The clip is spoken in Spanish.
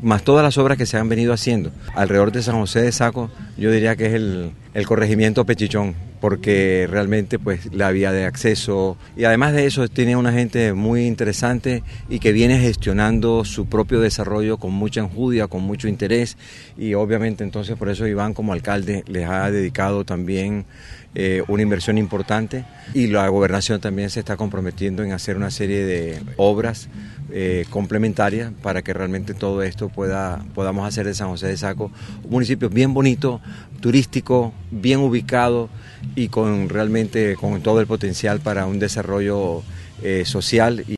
más todas las obras que se han venido haciendo alrededor de San José de Saco, yo diría que es el corregimiento Pechichón, porque realmente pues la vía de acceso y además de eso tiene una gente muy interesante y que viene gestionando su propio desarrollo con mucha enjundia, con mucho interés, y obviamente entonces por eso Iván como alcalde les ha dedicado también una inversión importante, y la gobernación también se está comprometiendo en hacer una serie de obras complementarias para que realmente todo esto podamos hacer de San José de Saco un municipio bien bonito, turístico, bien ubicado y realmente con todo el potencial para un desarrollo social.